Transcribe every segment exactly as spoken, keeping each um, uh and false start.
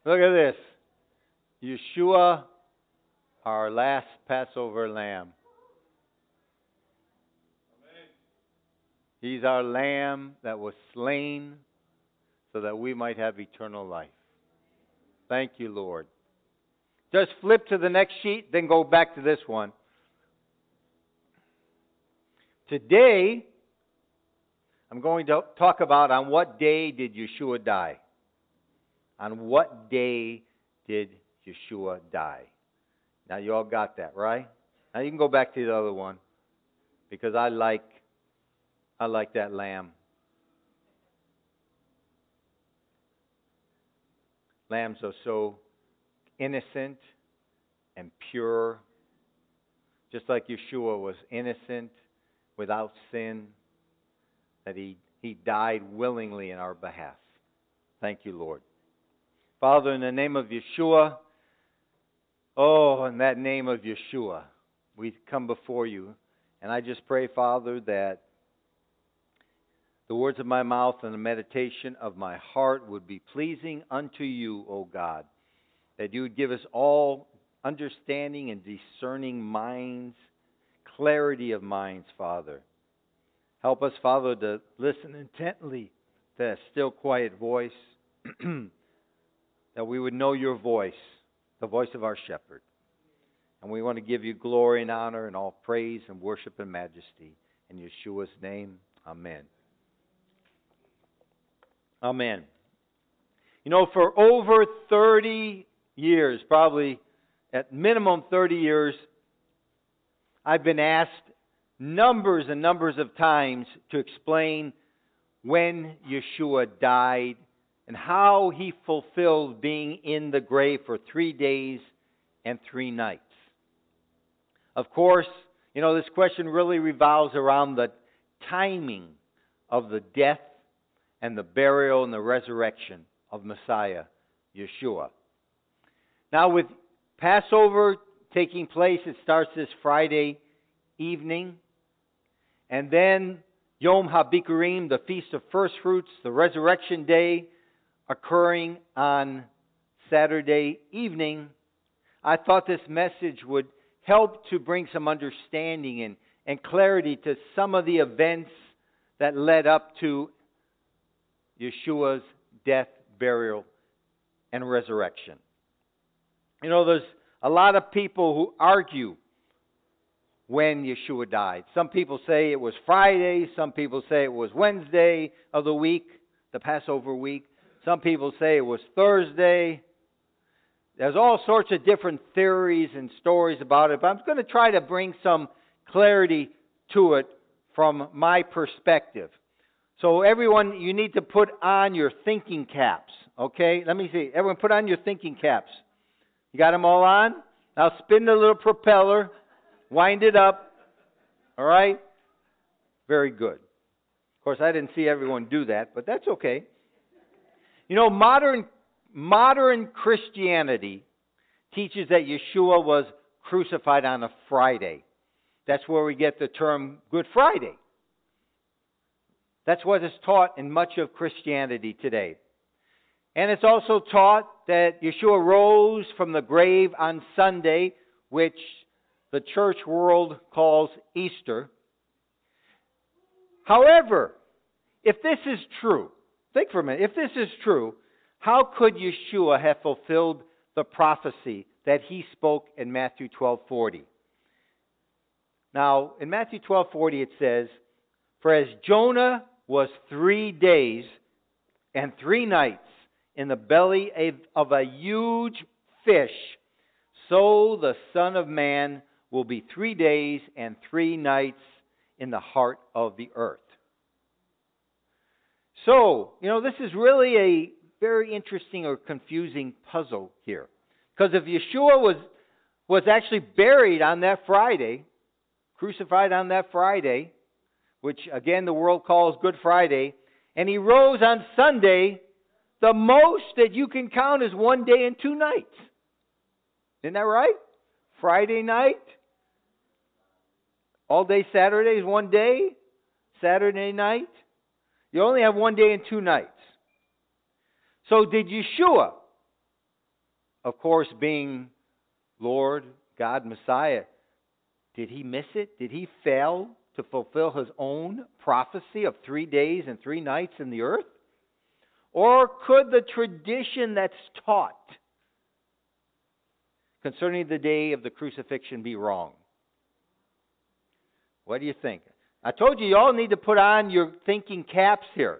Look at this. Yeshua, our last Passover lamb. He's our lamb that was slain so that we might have eternal life. Thank you, Lord. Just flip to the next sheet, then go back to this one. Today, I'm going to talk about on what day did Yeshua die. On what day did Yeshua die? Now you all got that, right? Now you can go back to the other one because I like I like that lamb. Lambs are so innocent and pure, just like Yeshua was innocent, without sin, that he, he died willingly in our behalf. Thank you, Lord. Father, in the name of Yeshua, oh, in that name of Yeshua, we come before you. And I just pray, Father, that the words of my mouth and the meditation of my heart would be pleasing unto you, O God. That you would give us all understanding and discerning minds, clarity of minds, Father. Help us, Father, to listen intently to that still, quiet voice. That we would know your voice, the voice of our shepherd. And we want to give you glory and honor and all praise and worship and majesty. In Yeshua's name, amen. Amen. You know, for over thirty years, probably at minimum thirty years, I've been asked numbers and numbers of times to explain when Yeshua died and how he fulfilled being in the grave for three days and three nights. Of course, you know, this question really revolves around the timing of the death and the burial and the resurrection of Messiah, Yeshua. Now, with Passover taking place, it starts this Friday evening. And then Yom HaBikurim, the Feast of First Fruits, the Resurrection Day, occurring on Saturday evening. I thought this message would help to bring some understanding and, and clarity to some of the events that led up to Yeshua's death, burial, and resurrection. You know, there's a lot of people who argue when Yeshua died. Some people say it was Friday. Some people say it was Wednesday of the week, the Passover week. Some people say it was Thursday. There's all sorts of different theories and stories about it, but I'm going to try to bring some clarity to it from my perspective. So everyone, you need to put on your thinking caps, okay? Let me see. Everyone put on your thinking caps. You got them all on? Now spin the little propeller. Wind it up. All right? Very good. Of course, I didn't see everyone do that, but that's okay. You know, modern modern Christianity teaches that Yeshua was crucified on a Friday. That's where we get the term Good Friday. That's what is taught in much of Christianity today. And it's also taught that Yeshua rose from the grave on Sunday, which the church world calls Easter. However, if this is true, think for a minute, if this is true, how could Yeshua have fulfilled the prophecy that he spoke in Matthew twelve forty? Now, in Matthew twelve forty it says, "For as Jonah was three days and three nights in the belly of a huge fish, so the Son of Man will be three days and three nights in the heart of the earth." So, you know, this is really a very interesting or confusing puzzle here. Because if Yeshua was, was actually buried on that Friday, crucified on that Friday, which again the world calls Good Friday, and he rose on Sunday, the most that you can count is one day and two nights. Isn't that right? Friday night, all day Saturday is one day, Saturday night, you only have one day and two nights. So did Yeshua of course, being Lord, God, Messiah, did he miss it? Did he fail to fulfill his own prophecy of three days and three nights in the earth? Or could the tradition that's taught concerning the day of the crucifixion be wrong? What do you think? I told you, you all need to put on your thinking caps here.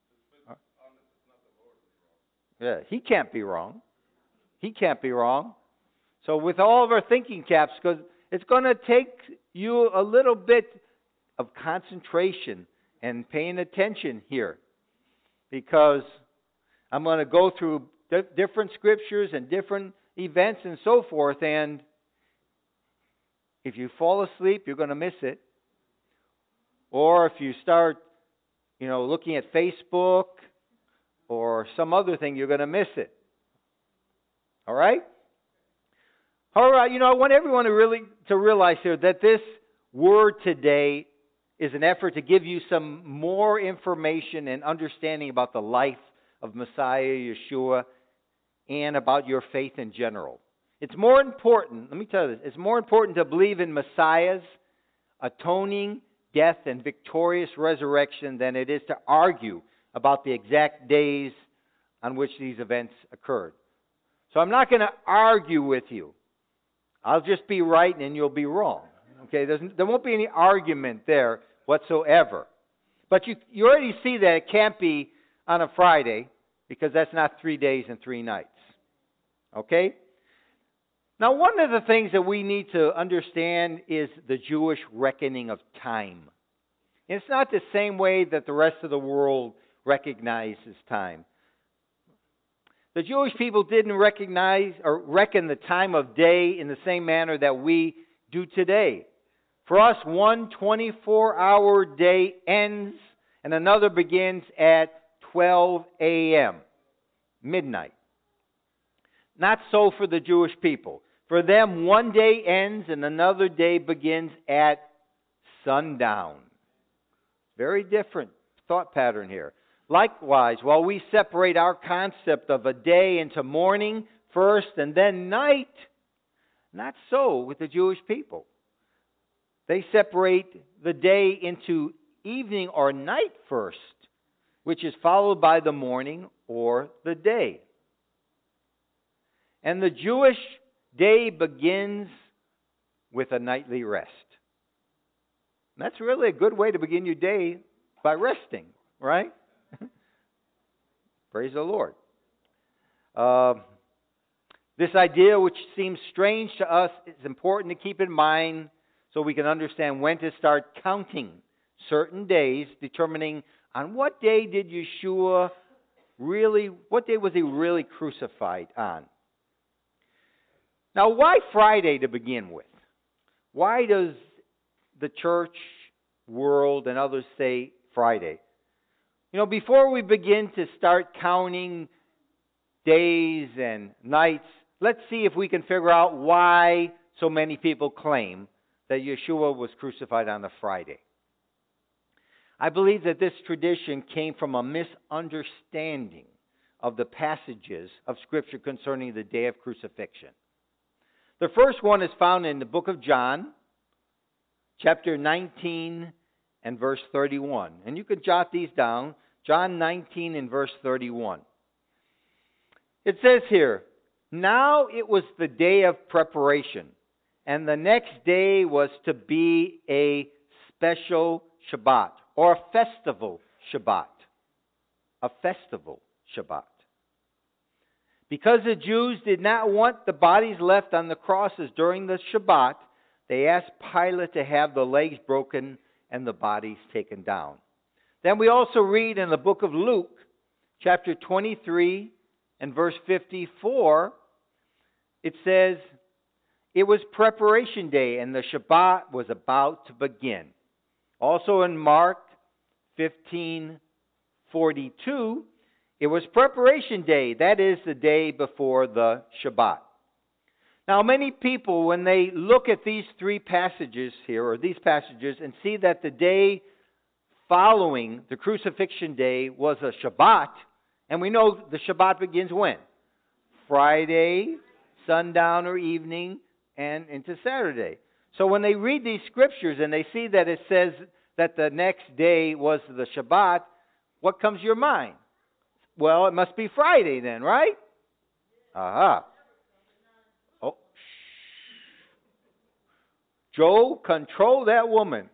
Yeah, he can't be wrong. He can't be wrong. So with all of our thinking caps, because it's going to take you a little bit of concentration and paying attention here, because I'm going to go through di- different scriptures and different events and so forth, and if you fall asleep, you're going to miss it. Or if you start, you know, looking at Facebook or some other thing, you're going to miss it. All right? All right, you know, I want everyone to really to realize here that this word today is an effort to give you some more information and understanding about the life of Messiah Yeshua and about your faith in general. It's more important, let me tell you this, it's more important to believe in Messiah's atoning death and victorious resurrection than it is to argue about the exact days on which these events occurred. So I'm not going to argue with you. I'll just be right and you'll be wrong. Okay, There's, there won't be any argument there whatsoever. But you, you already see that it can't be on a Friday because that's not three days and three nights. Okay? Now, one of the things that we need to understand is the Jewish reckoning of time. It's not the same way that the rest of the world recognizes time. The Jewish people didn't recognize or reckon the time of day in the same manner that we do today. For us, one twenty-four hour day ends and another begins at twelve a.m., midnight. Not so for the Jewish people. For them, one day ends and another day begins at sundown. Very different thought pattern here. Likewise, while we separate our concept of a day into morning first and then night, not so with the Jewish people. They separate the day into evening or night first, which is followed by the morning or the day. And the Jewish day begins with a nightly rest. And that's really a good way to begin your day, by resting, right? Praise the Lord. Uh, this idea, which seems strange to us, is important to keep in mind so we can understand when to start counting certain days, determining on what day did Yeshua really, what day was he really crucified on? Now, why Friday to begin with? Why does the church world and others say Friday? You know, before we begin to start counting days and nights, let's see if we can figure out why so many people claim that Yeshua was crucified on a Friday. I believe that this tradition came from a misunderstanding of the passages of Scripture concerning the day of crucifixion. The first one is found in the book of John, chapter nineteen and verse thirty-one. And you can jot these down. John nineteen and verse thirty-one. It says here, "Now it was the day of preparation, and the next day was to be a special Shabbat, or a festival Shabbat. A festival Shabbat. Because the Jews did not want the bodies left on the crosses during the Shabbat, they asked Pilate to have the legs broken and the bodies taken down." Then we also read in the book of Luke, chapter twenty-three and verse fifty-four, it says, "It was preparation day and the Shabbat was about to begin." Also in Mark fifteen forty-two, it was preparation day, that is the day before the Shabbat. Now, many people, when they look at these three passages here, or these passages, and see that the day following the crucifixion day was a Shabbat, and we know the Shabbat begins when? Friday sundown or evening and into Saturday. So when they read these scriptures and they see that it says that the next day was the Shabbat, what comes to your mind? Well, it must be Friday then, right? Aha. Oh, shh. Joe, control that woman.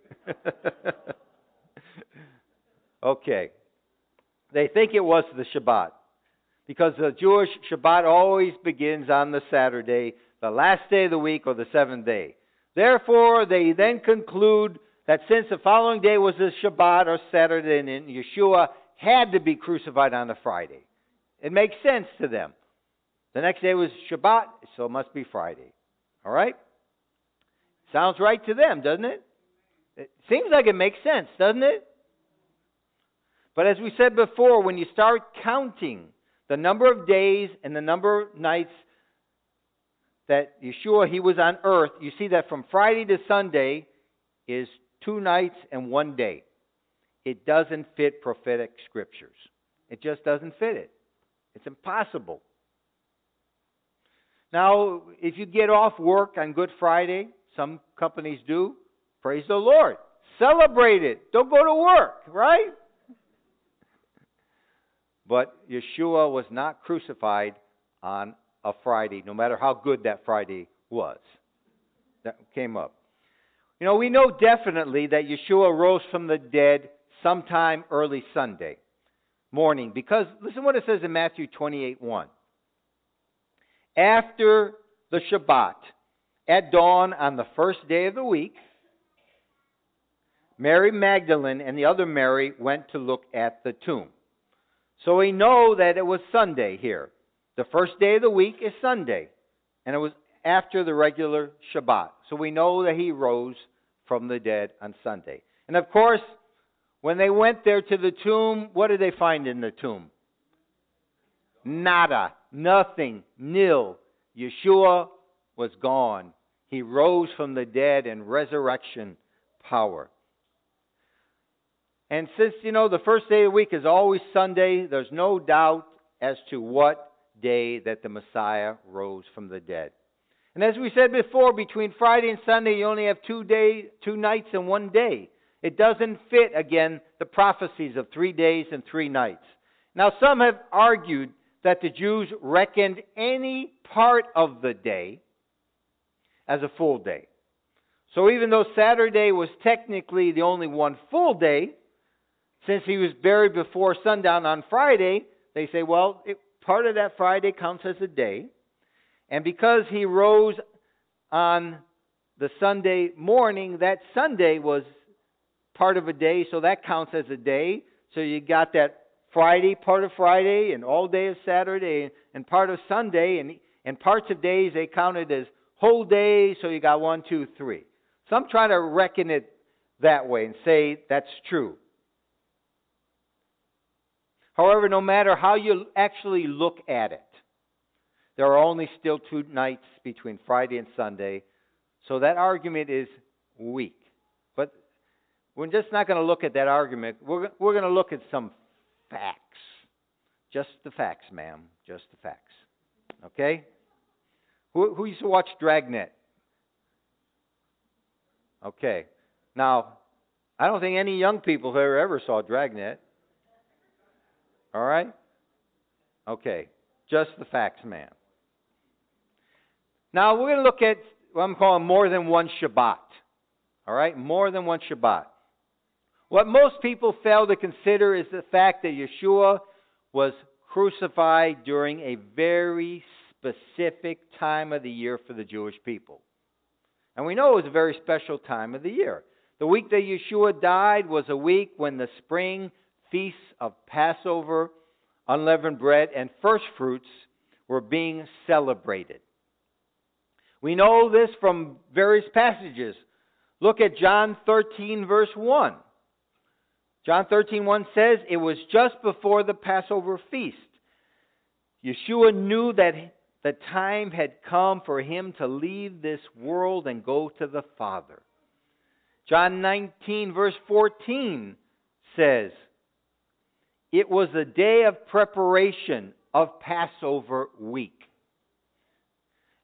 Okay. They think it was the Shabbat, because the Jewish Shabbat always begins on the Saturday, the last day of the week, or the seventh day. Therefore, they then conclude that since the following day was the Shabbat or Saturday, and Yeshua had to be crucified on the Friday. It makes sense to them. The next day was Shabbat, so it must be Friday. All right? Sounds right to them, doesn't it? It seems like it makes sense, doesn't it? But as we said before, when you start counting the number of days and the number of nights that Yeshua, he was on earth, you see that from Friday to Sunday is two nights and one day. It doesn't fit prophetic scriptures. It just doesn't fit it. It's impossible. Now, if you get off work on Good Friday, some companies do, praise the Lord. Celebrate it. Don't go to work, right? But Yeshua was not crucified on a Friday, no matter how good that Friday was. That came up. You know, we know definitely that Yeshua rose from the dead sometime early Sunday morning, because listen what it says in Matthew twenty-eight one. After the Shabbat, at dawn on the first day of the week, Mary Magdalene and the other Mary went to look at the tomb. So we know that it was Sunday here. The first day of the week is Sunday, and it was after the regular Shabbat. So we know that he rose from the dead on Sunday. And of course, when they went there to the tomb, what did they find in the tomb? Nada, nothing, nil. Yeshua was gone. He rose from the dead in resurrection power. And since, you know, the first day of the week is always Sunday, there's no doubt as to what day that the Messiah rose from the dead. And as we said before, between Friday and Sunday, you only have two day, two nights and one day. It doesn't fit, again, the prophecies of three days and three nights. Now, some have argued that the Jews reckoned any part of the day as a full day. So even though Saturday was technically the only one full day, since he was buried before sundown on Friday, they say, well, it, part of that Friday counts as a day. And because he rose on the Sunday morning, that Sunday was part of a day, so that counts as a day. So you got that Friday, part of Friday, and all day of Saturday, and part of Sunday, and, and parts of days they counted as whole days, so you got one, two, three. Some try to reckon it that way and say that's true. However, no matter how you actually look at it, there are only still two nights between Friday and Sunday, so that argument is weak. But we're just not going to look at that argument. We're, we're going to look at some facts. Just the facts, ma'am. Just the facts. Okay? Who, who used to watch Dragnet? Okay. Now, I don't think any young people here ever saw Dragnet. All right? Okay. Just the facts, ma'am. Now, we're going to look at what I'm calling more than one Shabbat. All right? More than one Shabbat. What most people fail to consider is the fact that Yeshua was crucified during a very specific time of the year for the Jewish people. And we know it was a very special time of the year. The week that Yeshua died was a week when the spring feasts of Passover, unleavened bread, and first fruits were being celebrated. We know this from various passages. Look at John thirteen, verse one. John thirteen, one says, it was just before the Passover feast. Yeshua knew that the time had come for him to leave this world and go to the Father. John nineteen, verse fourteen says, it was a day of preparation of Passover week.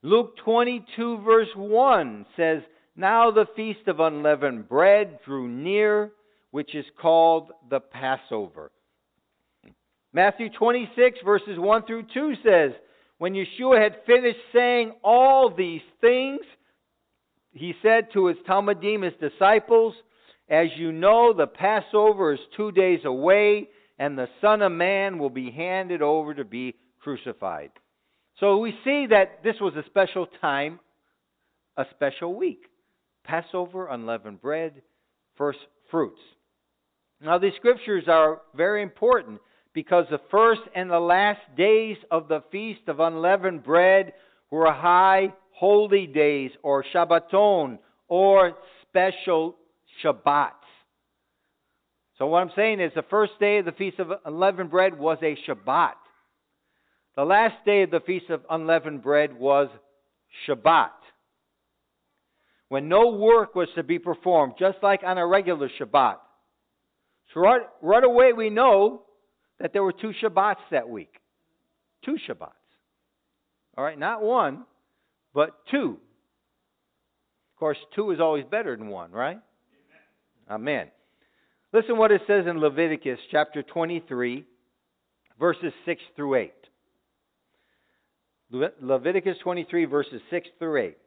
Luke twenty-two verse one says, now the feast of unleavened bread drew near, which is called the Passover. Matthew twenty-six verses one through two says, when Yeshua had finished saying all these things, he said to his Talmudim, his disciples, as you know, the Passover is two days away, and the Son of Man will be handed over to be crucified. So we see that this was a special time, a special week. Passover, unleavened bread, first fruits. Now these scriptures are very important because the first and the last days of the Feast of Unleavened Bread were high holy days, or Shabbaton, or special Shabbats. So what I'm saying is the first day of the Feast of Unleavened Bread was a Shabbat. The last day of the Feast of Unleavened Bread was Shabbat, when no work was to be performed, just like on a regular Shabbat. So right, right away we know that there were two Shabbats that week. Two Shabbats. All right, not one, but two. Of course, two is always better than one, right? Amen. Amen. Listen what it says in Leviticus chapter twenty-three, verses six through eight. Le- Leviticus twenty-three, verses six through eight.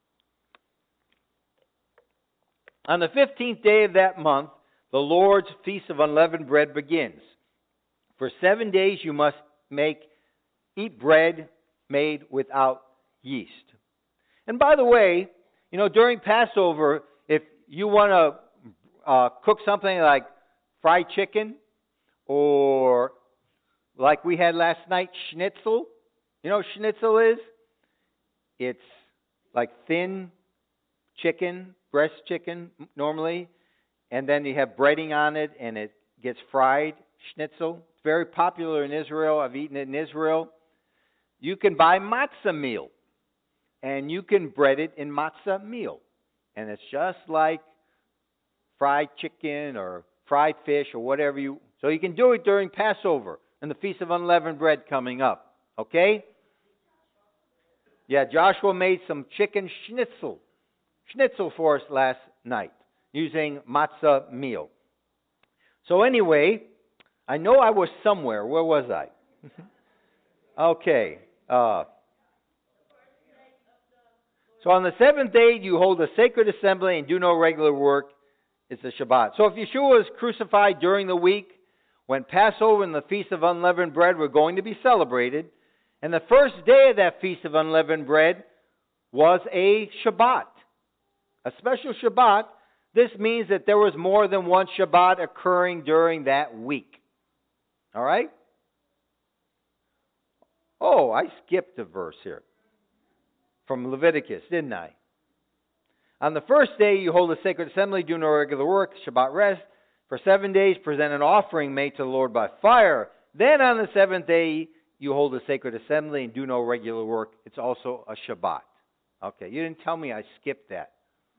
On the fifteenth day of that month, the Lord's Feast of Unleavened Bread begins. For seven days you must make, eat bread made without yeast. And by the way, you know, during Passover, if you want to uh, cook something like fried chicken, or like we had last night, schnitzel. You know what schnitzel is? It's like thin chicken, breast chicken normally, and then you have breading on it and it gets fried. Schnitzel. It's very popular in Israel. I've eaten it in Israel. You can buy matzah meal, and you can bread it in matzah meal. And it's just like fried chicken or fried fish or whatever you... So you can do it during Passover and the Feast of Unleavened Bread coming up. Okay? Yeah, Joshua made some chicken schnitzel. Schnitzel for us last night using matzah meal. So anyway, I know I was somewhere. Where was I? Okay. Uh, so on the seventh day, you hold a sacred assembly and do no regular work. It's a Shabbat. So if Yeshua was crucified during the week when Passover and the Feast of Unleavened Bread were going to be celebrated, and the first day of that Feast of Unleavened Bread was a Shabbat, a special Shabbat, this means that there was more than one Shabbat occurring during that week. All right? Oh, I skipped a verse here from Leviticus, didn't I? On the first day, you hold a sacred assembly, do no regular work, Shabbat rest. For seven days, present an offering made to the Lord by fire. Then on the seventh day, you hold a sacred assembly and do no regular work. It's also a Shabbat. Okay, you didn't tell me I skipped that.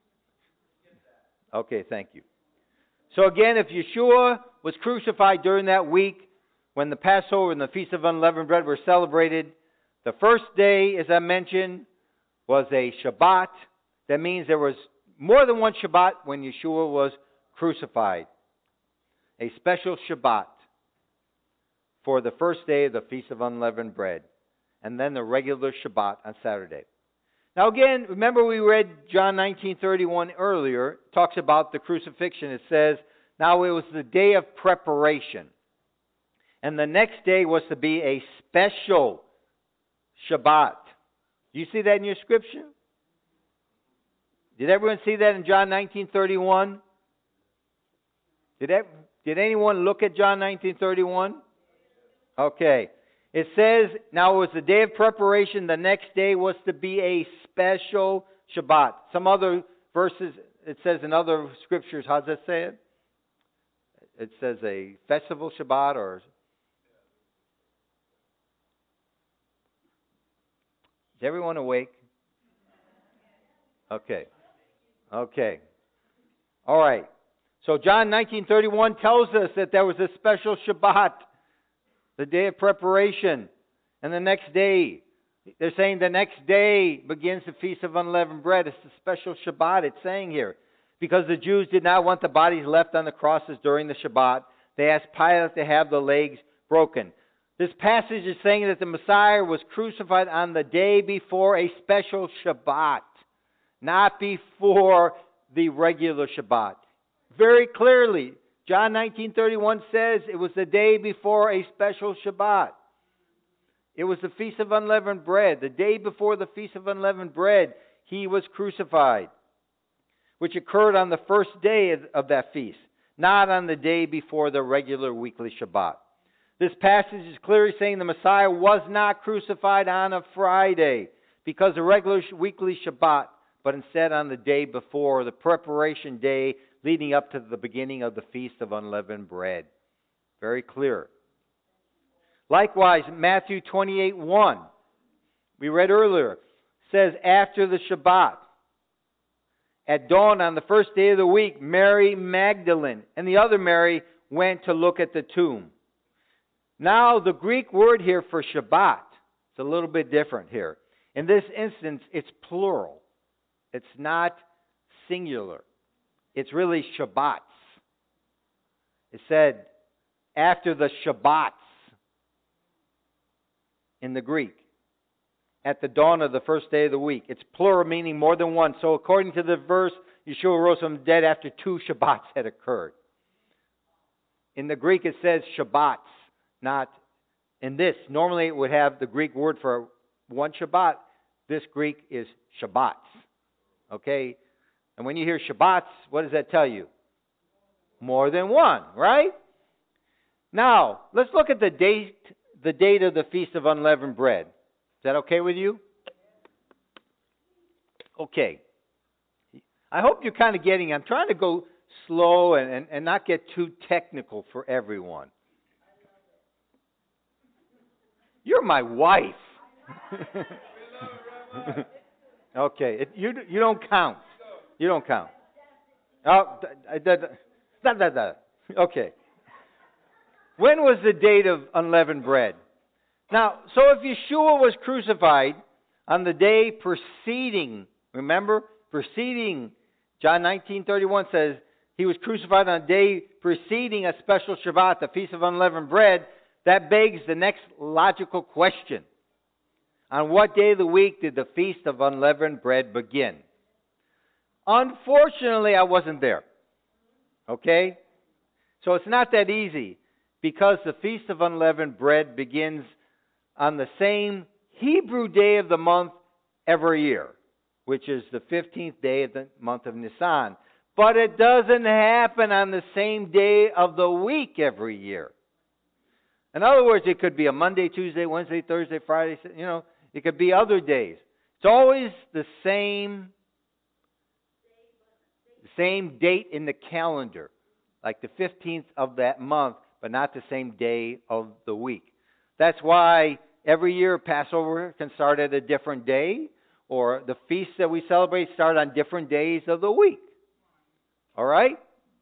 Okay, thank you. So again, if Yeshua was crucified during that week when the Passover and the Feast of Unleavened Bread were celebrated, the first day, as I mentioned, was a Shabbat. That means there was more than one Shabbat when Yeshua was crucified. A special Shabbat for the first day of the Feast of Unleavened Bread. And then the regular Shabbat on Saturday. Now again, remember we read John nineteen thirty-one earlier. It talks about the crucifixion. It says, now it was the day of preparation. And the next day was to be a special Shabbat. Do you see that in your scripture? Did everyone see that in John nineteen thirty-one? Did, ev- did anyone look at John nineteen thirty-one? Okay. It says, now it was the day of preparation. The next day was to be a special Shabbat. Some other verses, it says in other scriptures, how does it say it? It says a festival Shabbat or... Is everyone awake? Okay. Okay. All right. So John nineteen thirty-one tells us that there was a special Shabbat, the day of preparation. And the next day They're saying the next day begins the Feast of Unleavened Bread. It's a special Shabbat, it's saying here. Because the Jews did not want the bodies left on the crosses during the Shabbat, they asked Pilate to have the legs broken. This passage is saying that the Messiah was crucified on the day before a special Shabbat, not before the regular Shabbat. Very clearly, John nineteen thirty-one says it was the day before a special Shabbat. It was the Feast of Unleavened Bread. The day before the Feast of Unleavened Bread, he was crucified, which occurred on the first day of, of that feast, not on the day before the regular weekly Shabbat. This passage is clearly saying the Messiah was not crucified on a Friday because the regular weekly Shabbat, but instead on the day before, the preparation day leading up to the beginning of the Feast of Unleavened Bread. Very clear. Likewise, Matthew twenty-eight one, we read earlier, says after the Shabbat, at dawn on the first day of the week, Mary Magdalene and the other Mary went to look at the tomb. Now, the Greek word here for Shabbat, it's a little bit different here. In this instance, it's plural. It's not singular. It's really Shabbats. It said, after the Shabbats in the Greek, at the dawn of the first day of the week. It's plural, meaning more than one. So according to the verse, Yeshua rose from the dead after two Shabbats had occurred. In the Greek, it says Shabbats, not in this. Normally, it would have the Greek word for one Shabbat. This Greek is Shabbats. Okay? And when you hear Shabbats, what does that tell you? More than one, right? Now, let's look at the date, the date of the Feast of Unleavened Bread. Is that okay with you? Okay. I hope you're kind of getting, I'm trying to go slow and, and, and not get too technical for everyone. You're my wife. Okay, it, you you don't count. You don't count. Oh, da, da, da, da, da. Okay. When was the date of unleavened bread? Now, so if Yeshua was crucified on the day preceding, remember, preceding, John nineteen thirty-one says, he was crucified on a day preceding a special Shabbat, the Feast of Unleavened Bread. That begs the next logical question. On what day of the week did the Feast of Unleavened Bread begin? Unfortunately, I wasn't there. Okay? So it's not that easy, because the Feast of Unleavened Bread begins on the same Hebrew day of the month every year, which is the fifteenth day of the month of Nisan. But it doesn't happen on the same day of the week every year. In other words, it could be a Monday, Tuesday, Wednesday, Thursday, Friday, you know, it could be other days. It's always the same, the same date in the calendar, like the fifteenth of that month, but not the same day of the week. That's why every year Passover can start at a different day, or the feasts that we celebrate start on different days of the week. All right?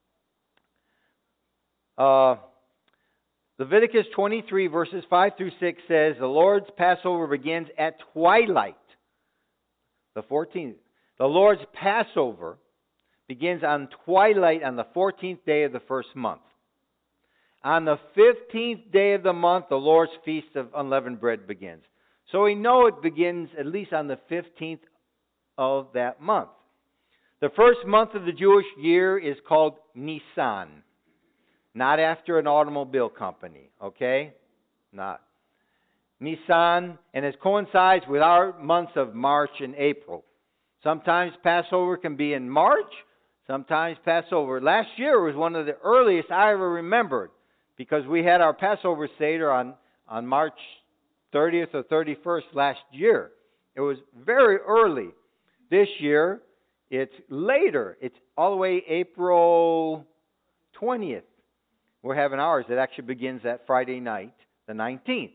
Uh, Leviticus twenty-three, verses five through six says, the Lord's Passover begins at twilight. The fourteenth. The Lord's Passover begins on twilight on the fourteenth day of the first month. On the fifteenth day of the month, the Lord's Feast of Unleavened Bread begins. So we know it begins at least on the fifteenth of that month. The first month of the Jewish year is called Nisan. Not after an automobile company, okay? Not. Nisan, and it coincides with our months of March and April. Sometimes Passover can be in March, sometimes Passover. Last year was one of the earliest I ever remembered, because we had our Passover Seder on, on March thirtieth or thirty-first last year. It was very early. This year, it's later. It's all the way April twentieth. We're having ours. It actually begins that Friday night, the nineteenth.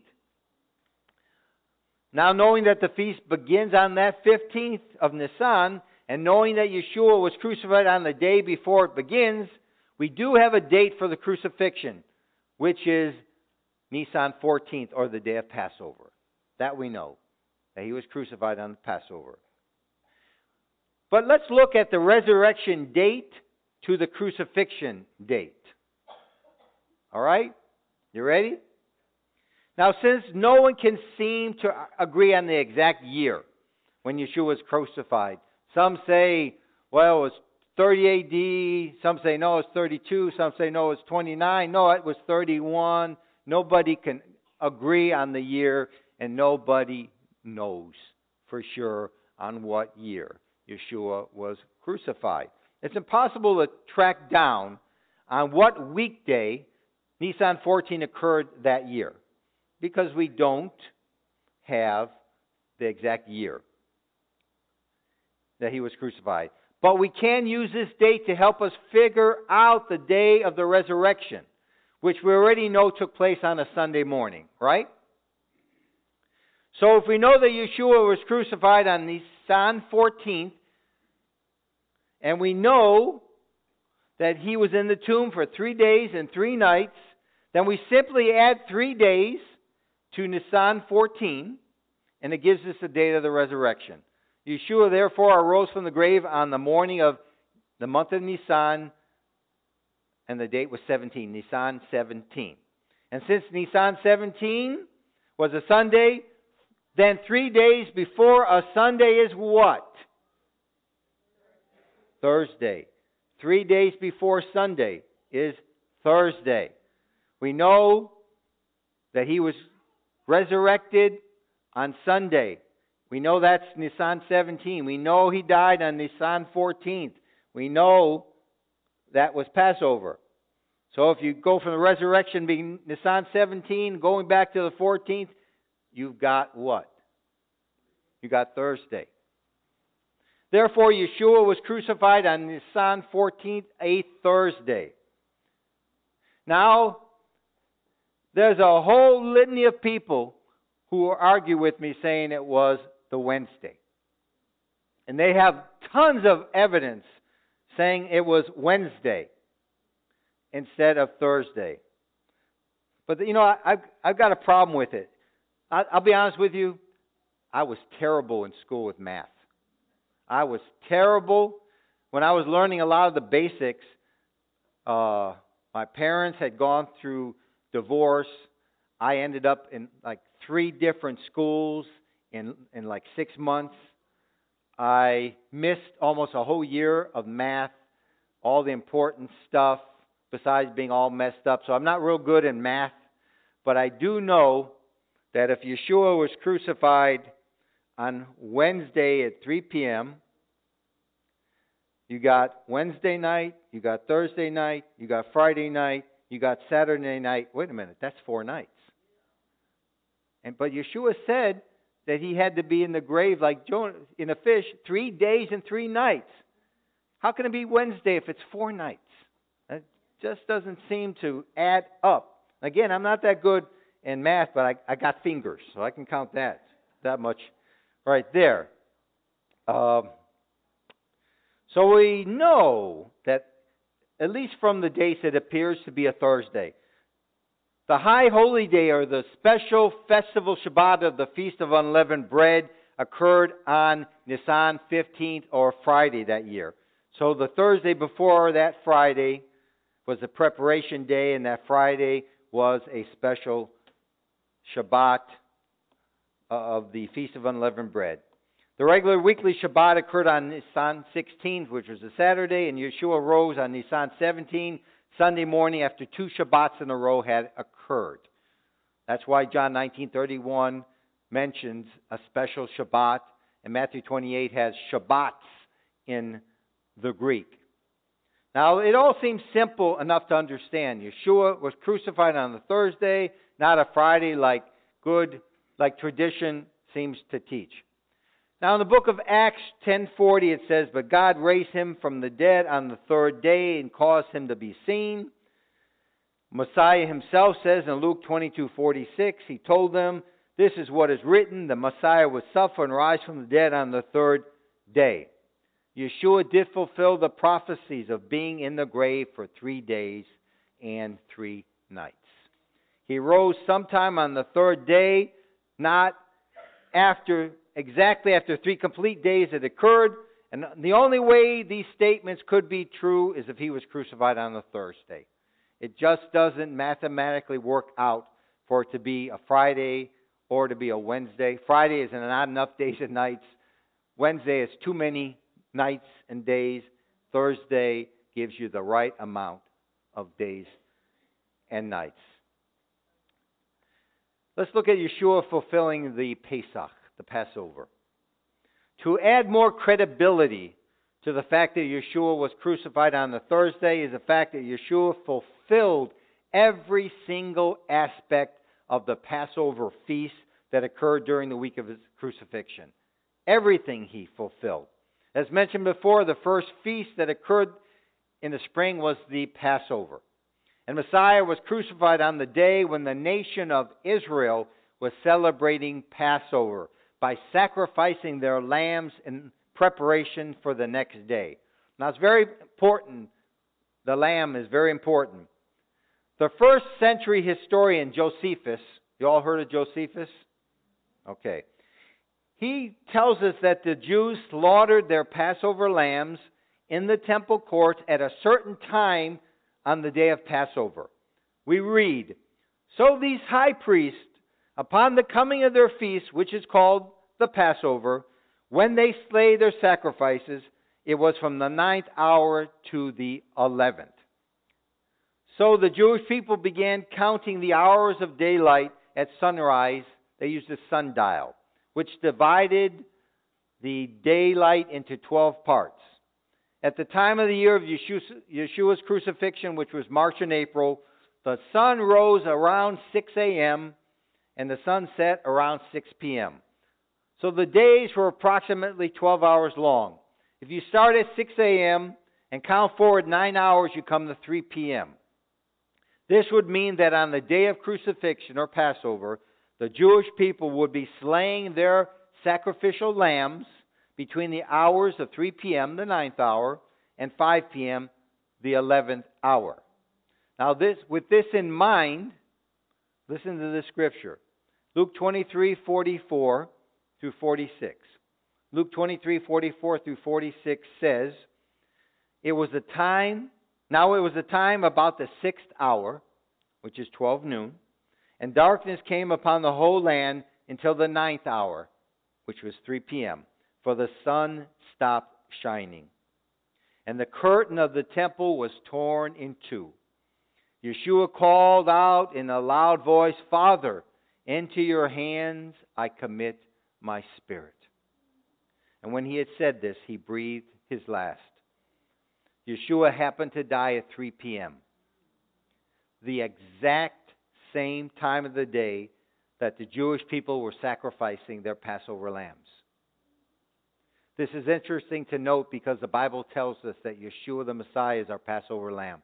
Now, knowing that the feast begins on that fifteenth of Nisan, and knowing that Yeshua was crucified on the day before it begins, we do have a date for the crucifixion, which is Nisan fourteenth, or the day of Passover. That we know. that he was crucified on the Passover. But let's look at the resurrection date to the crucifixion date. All right? You ready? Now, since no one can seem to agree on the exact year when Yeshua was crucified, some say, well, it was thirty A D, some say, no, it's thirty-two, some say, no, it's twenty-nine, no, it was thirty-one. Nobody can agree on the year, and nobody knows for sure on what year Yeshua was crucified. It's impossible to track down on what weekday Nisan fourteen occurred that year, because we don't have the exact year that he was crucified. But we can use this date to help us figure out the day of the resurrection, which we already know took place on a Sunday morning, right? So if we know that Yeshua was crucified on Nisan fourteenth, and we know that he was in the tomb for three days and three nights, then we simply add three days to Nisan fourteen, and it gives us the date of the resurrection. Yeshua therefore arose from the grave on the morning of the month of Nisan, and the date was seventeen, Nisan seventeen. And since Nisan seventeen was a Sunday, then three days before a Sunday is what? Thursday. Three days before Sunday is Thursday. We know that he was resurrected on Sunday. We know that's Nisan seventeen. We know he died on Nisan fourteenth. We know that was Passover. So if you go from the resurrection being Nisan seventeen, going back to the fourteenth, you've got what? You got Thursday. Therefore, Yeshua was crucified on Nisan fourteenth, a Thursday. Now, there's a whole litany of people who argue with me saying it was the Wednesday. And they have tons of evidence saying it was Wednesday instead of Thursday. But, you know, I, I've, I've got a problem with it. I, I'll be honest with you, I was terrible in school with math. I was terrible when I was learning a lot of the basics. Uh, my parents had gone through divorce. I ended up in like three different schools in, in like six months. I missed almost a whole year of math, all the important stuff, besides being all messed up. So I'm not real good in math, but I do know that if Yeshua was crucified on Wednesday at three p.m., you got Wednesday night, you got Thursday night, you got Friday night, you got Saturday night. Wait a minute, that's four nights. And but Yeshua said that he had to be in the grave like Jonah in a fish three days and three nights. How can it be Wednesday if it's four nights? That just doesn't seem to add up. Again, I'm not that good in math, but I, I got fingers, so I can count that that much right there. Um, so we know that, at least from the dates, it appears to be a Thursday. The High Holy Day, or the special festival Shabbat of the Feast of Unleavened Bread, occurred on Nisan fifteenth, or Friday that year. So the Thursday before that Friday was the preparation day, and that Friday was a special Shabbat of the Feast of Unleavened Bread. The regular weekly Shabbat occurred on Nisan sixteenth, which was a Saturday, and Yeshua rose on Nisan seventeenth, Sunday morning, after two Shabbats in a row had occurred. That's why John nineteen thirty-one mentions a special Shabbat, and Matthew twenty-eight has Shabbats in the Greek. Now, it all seems simple enough to understand. Yeshua was crucified on a Thursday, not a Friday, like good, like tradition seems to teach. Now, in the book of Acts ten forty, it says, "But God raised him from the dead on the third day and caused him to be seen." Messiah himself says in Luke twenty-two forty-six, he told them, "This is what is written, the Messiah would suffer and rise from the dead on the third day." Yeshua did fulfill the prophecies of being in the grave for three days and three nights. He rose sometime on the third day, not after exactly after three complete days it occurred. And the only way these statements could be true is if he was crucified on a Thursday. It just doesn't mathematically work out for it to be a Friday or to be a Wednesday. Friday is not enough days and nights. Wednesday is too many nights and days. Thursday gives you the right amount of days and nights. Let's look at Yeshua fulfilling the Pesach, the Passover. To add more credibility to the fact that Yeshua was crucified on the Thursday is the fact that Yeshua fulfilled every single aspect of the Passover feast that occurred during the week of his crucifixion. Everything he fulfilled. As mentioned before, the first feast that occurred in the spring was the Passover. And Messiah was crucified on the day when the nation of Israel was celebrating Passover by sacrificing their lambs in preparation for the next day. Now it's very important. The lamb is very important. The first century historian Josephus, you all heard of Josephus? Okay. He tells us that the Jews slaughtered their Passover lambs in the temple courts at a certain time on the day of Passover. We read, "So these high priests, upon the coming of their feast, which is called the Passover, when they slay their sacrifices, it was from the ninth hour to the eleventh. So the Jewish people began counting the hours of daylight at sunrise. They used a sundial, which divided the daylight into twelve parts. At the time of the year of Yeshua's crucifixion, which was March and April, the sun rose around six a.m. and the sun set around six p.m. So the days were approximately twelve hours long. If you start at six a.m. and count forward nine hours, you come to three p.m. This would mean that on the day of crucifixion or Passover, the Jewish people would be slaying their sacrificial lambs between the hours of three p.m., the ninth hour, and five p.m., the eleventh hour. Now, this, with this in mind, listen to this scripture. Luke twenty-three, forty-four through forty-six. Luke twenty-three, forty-four through forty-six says, It was a time, now it was a time about the sixth hour, which is twelve noon, and darkness came upon the whole land until the ninth hour, which was three p.m., for the sun stopped shining. And the curtain of the temple was torn in two. Yeshua called out in a loud voice, Father, into your hands I commit my spirit. And when he had said this, he breathed his last. Yeshua happened to die at three p.m., the exact same time of the day that the Jewish people were sacrificing their Passover lambs. This is interesting to note because the Bible tells us that Yeshua the Messiah is our Passover lamb.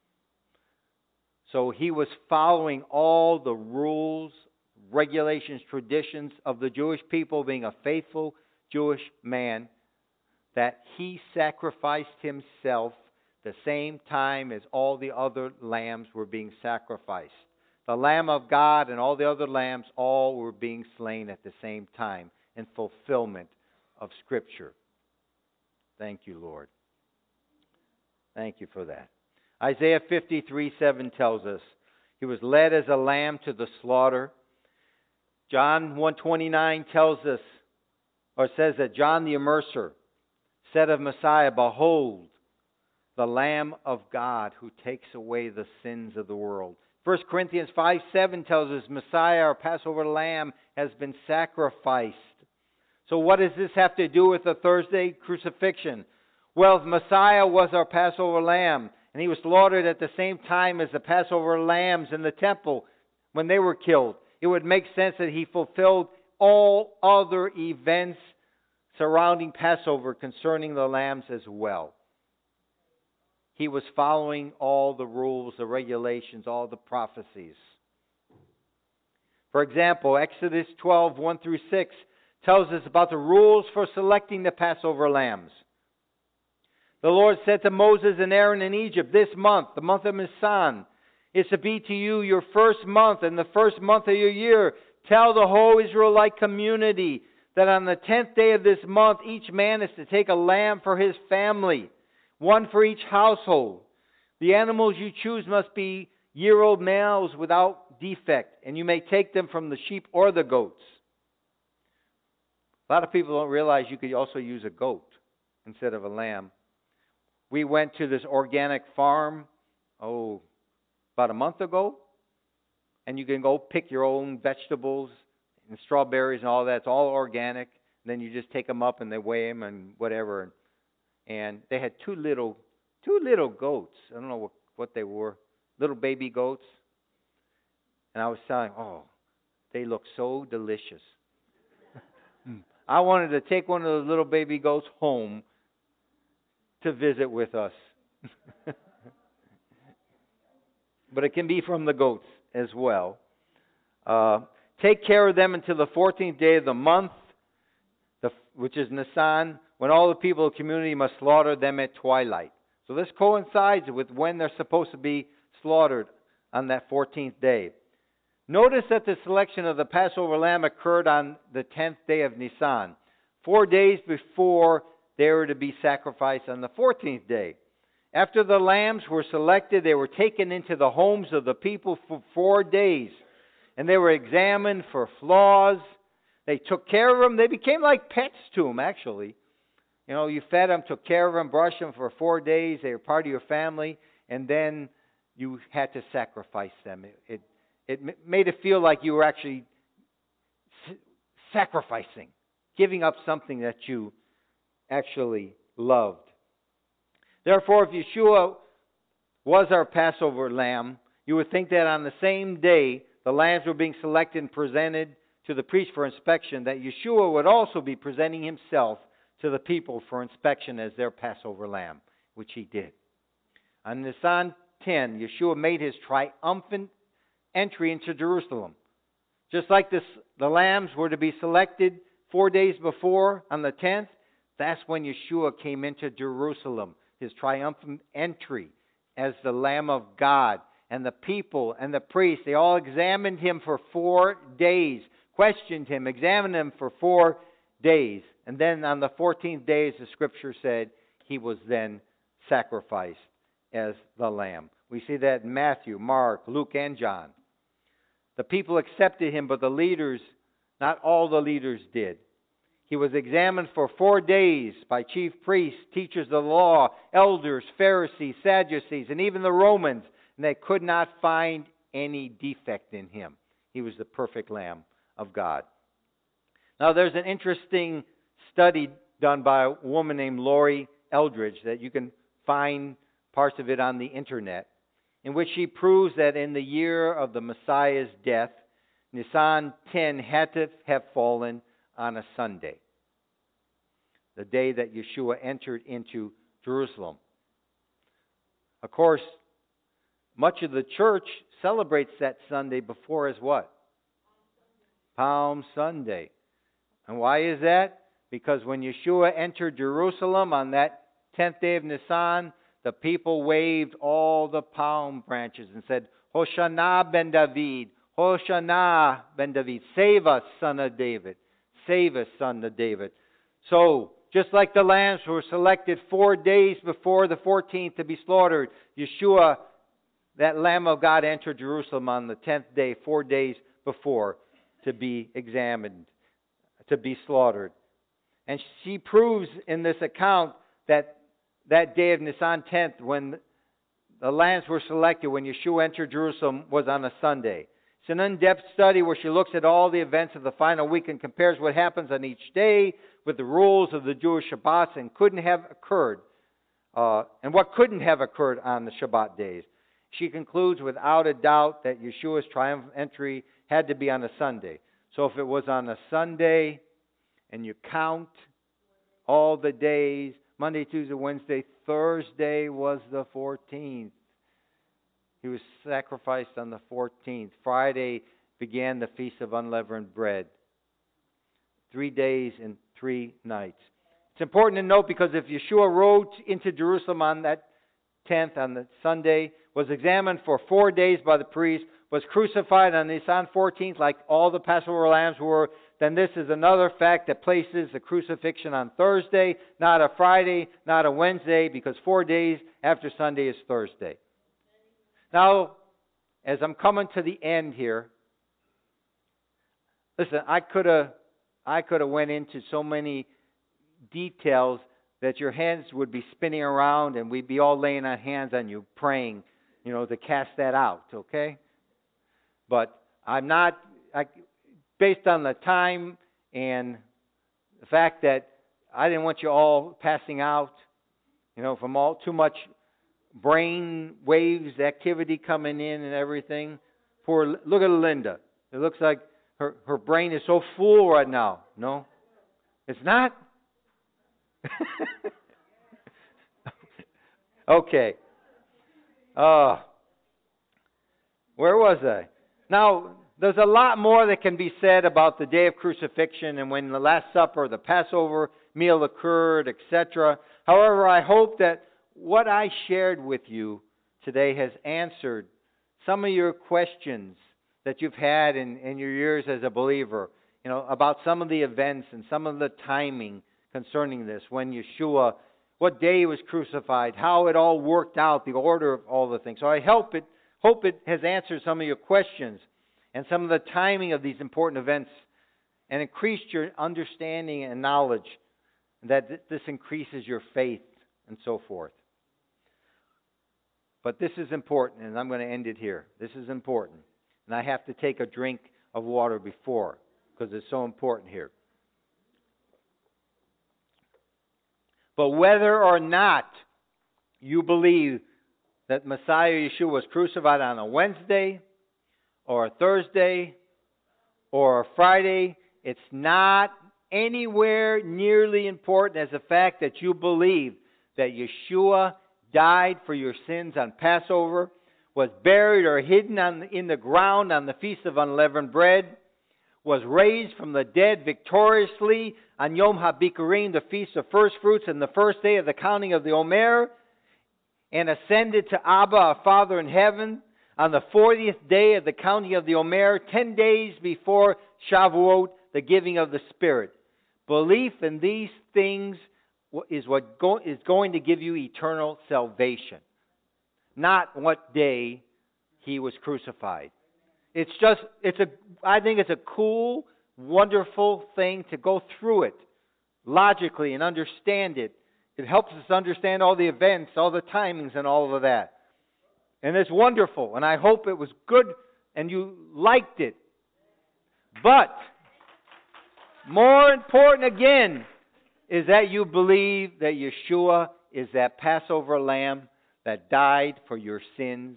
So he was following all the rules, regulations, traditions of the Jewish people, being a faithful Jewish man, that he sacrificed himself the same time as all the other lambs were being sacrificed. The Lamb of God and all the other lambs all were being slain at the same time in fulfillment of Scripture. Thank you, Lord. Thank you for that. Isaiah fifty-three, seven tells us, He was led as a lamb to the slaughter. John one twenty-nine tells us, or says that John the Immerser said of Messiah, Behold, the Lamb of God who takes away the sins of the world. First Corinthians five, seven tells us Messiah, our Passover lamb, has been sacrificed. So what does this have to do with the Thursday crucifixion? Well, Messiah was our Passover lamb, and he was slaughtered at the same time as the Passover lambs in the temple when they were killed. It would make sense that he fulfilled all other events surrounding Passover concerning the lambs as well. He was following all the rules, the regulations, all the prophecies. For example, Exodus twelve, one through six tells us about the rules for selecting the Passover lambs. The Lord said to Moses and Aaron in Egypt, This month, the month of Nisan, is to be to you your first month and the first month of your year. Tell the whole Israelite community that on the tenth day of this month, each man is to take a lamb for his family, one for each household. The animals you choose must be year-old males without defect, and you may take them from the sheep or the goats. A lot of people don't realize you could also use a goat instead of a lamb. We went to this organic farm, oh, about a month ago, and you can go pick your own vegetables and strawberries and all that. It's all organic. And then you just take them up and they weigh them and whatever. And they had two little, two little goats. I don't know what, what they were, little baby goats. And I was telling, oh, they look so delicious. I wanted to take one of those little baby goats home to visit with us. But it can be from the goats as well. Uh, take care of them until the fourteenth day of the month, the, which is Nisan, when all the people of the community must slaughter them at twilight. So this coincides with when they're supposed to be slaughtered on that fourteenth day. Notice that the selection of the Passover lamb occurred on the tenth day of Nisan, four days before they were to be sacrificed on the fourteenth day. After the lambs were selected, they were taken into the homes of the people for four days. And they were examined for flaws. They took care of them. They became like pets to them, actually. You know, you fed them, took care of them, brushed them for four days. They were part of your family. And then you had to sacrifice them. It, it, it made it feel like you were actually sacrificing, giving up something that you actually loved. Therefore, if Yeshua was our Passover lamb, you would think that on the same day the lambs were being selected and presented to the priest for inspection, that Yeshua would also be presenting himself to the people for inspection as their Passover lamb, which he did. On Nisan tenth, Yeshua made his triumphant entry into Jerusalem. Just like this, the lambs were to be selected four days before on the tenth, that's when Yeshua came into Jerusalem. His triumphant entry as the Lamb of God. And the people and the priests, they all examined him for four days, questioned him, examined him for four days. And then on the fourteenth day, as the Scripture said, he was then sacrificed as the Lamb. We see that in Matthew, Mark, Luke, and John. The people accepted him, but the leaders, not all the leaders did. He was examined for four days by chief priests, teachers of the law, elders, Pharisees, Sadducees, and even the Romans. And they could not find any defect in him. He was the perfect Lamb of God. Now there's an interesting study done by a woman named Lori Eldridge that you can find parts of it on the internet, in which she proves that in the year of the Messiah's death, Nisan tenth had to have fallen on a Sunday, the day that Yeshua entered into Jerusalem. Of course, much of the church celebrates that Sunday before as what? Palm Sunday. And why is that? Because when Yeshua entered Jerusalem on that tenth day of Nisan, the people waved all the palm branches and said, Hoshana ben David, Hoshana ben David, save us, son of David. Save us, son of David. So, just like the lambs were selected four days before the fourteenth to be slaughtered, Yeshua, that Lamb of God, entered Jerusalem on the tenth day, four days before, to be examined, to be slaughtered. And she proves in this account that that day of Nisan tenth, when the lambs were selected, when Yeshua entered Jerusalem, was on a Sunday. It's an in-depth study where she looks at all the events of the final week and compares what happens on each day with the rules of the Jewish Shabbats and couldn't have occurred, uh, and what couldn't have occurred on the Shabbat days. She concludes without a doubt that Yeshua's triumphant entry had to be on a Sunday. So if it was on a Sunday and you count all the days, Monday, Tuesday, Wednesday, Thursday was the fourteenth. He was sacrificed on the fourteenth. Friday began the Feast of Unleavened Bread. Three days and three nights. It's important to note because if Yeshua rode into Jerusalem on that tenth, on the Sunday, was examined for four days by the priest, was crucified on Nisan fourteenth like all the Passover lambs were, then this is another fact that places the crucifixion on Thursday, not a Friday, not a Wednesday, because four days after Sunday is Thursday. Now, as I'm coming to the end here, listen, I could have I could have went into so many details that your hands would be spinning around and we'd be all laying our hands on you, praying, you know, to cast that out, okay? But I'm not, I, based on the time and the fact that I didn't want you all passing out, you know, from all too much brain waves activity coming in and everything. Poor, look at Linda. It looks like her, her brain is so full right now. No? It's not? Okay. Uh, where was I? Now, there's a lot more that can be said about the day of crucifixion and when the Last Supper, the Passover meal occurred, et cetera. However, I hope that what I shared with you today has answered some of your questions that you've had in, in your years as a believer, you know, about some of the events and some of the timing concerning this, when Yeshua, what day he was crucified, how it all worked out, the order of all the things. So I hope it, hope it has answered some of your questions and some of the timing of these important events and increased your understanding and knowledge, that this increases your faith and so forth. But this is important, and I'm going to end it here. This is important. And I have to take a drink of water before, because it's so important here. But whether or not you believe that Messiah Yeshua was crucified on a Wednesday or a Thursday or a Friday, it's not anywhere nearly important as the fact that you believe that Yeshua died for your sins on Passover, was buried or hidden on, in the ground on the Feast of Unleavened Bread, was raised from the dead victoriously on Yom HaBikurim, the Feast of First Fruits, and the first day of the counting of the Omer, and ascended to Abba, our Father in heaven, on the fortieth day of the counting of the Omer, ten days before Shavuot, the giving of the Spirit. Belief in these things is what go, is going to give you eternal salvation, not what day he was crucified. It's just, it's a, I think it's a cool, wonderful thing to go through it logically and understand it. It helps us understand all the events, all the timings, and all of that. And it's wonderful, and I hope it was good and you liked it. But more important again is that you believe that Yeshua is that Passover lamb that died for your sins,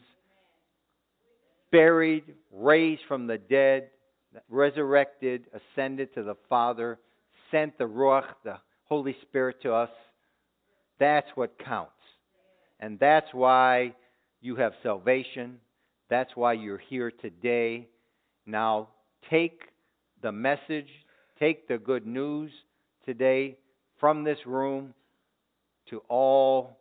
buried, raised from the dead, resurrected, ascended to the Father, sent the Ruach, the Holy Spirit to us. That's what counts. And that's why you have salvation. That's why you're here today. Now, take the message, take the good news today from this room to all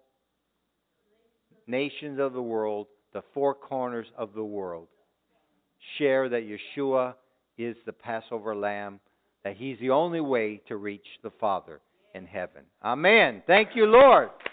nations of the world, the four corners of the world. Share that Yeshua is the Passover lamb, that he's the only way to reach the Father in heaven. Amen. Thank you, Lord.